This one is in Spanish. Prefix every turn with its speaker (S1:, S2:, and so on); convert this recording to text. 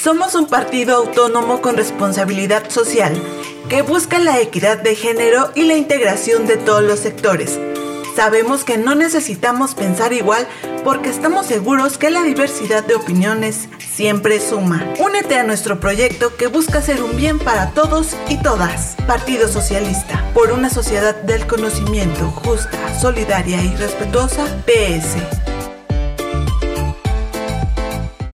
S1: Somos un partido autónomo con responsabilidad social que busca la equidad de género y la integración de todos los sectores. Sabemos que no necesitamos pensar igual porque estamos seguros que la diversidad de opiniones siempre suma. Únete a nuestro proyecto que busca hacer un bien para todos y todas. Partido Socialista, por una sociedad del conocimiento justa, solidaria y respetuosa, PS.